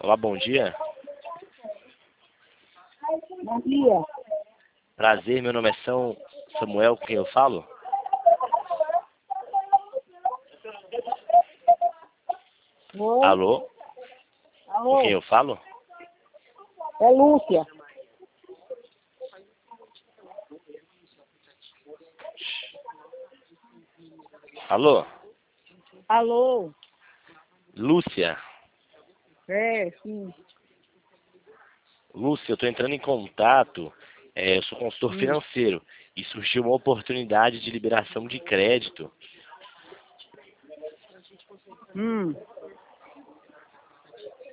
Olá, bom dia. Bom dia. Prazer, meu nome é São Samuel, com quem eu falo? Oi? Alô? Com quem Alô? eu falo? É Lúcia. Alô? Alô? Lúcia. É, sim. Lúcia, eu estou entrando em contato. Eu sou consultor Hum. financeiro e surgiu uma oportunidade de liberação de crédito. Hum.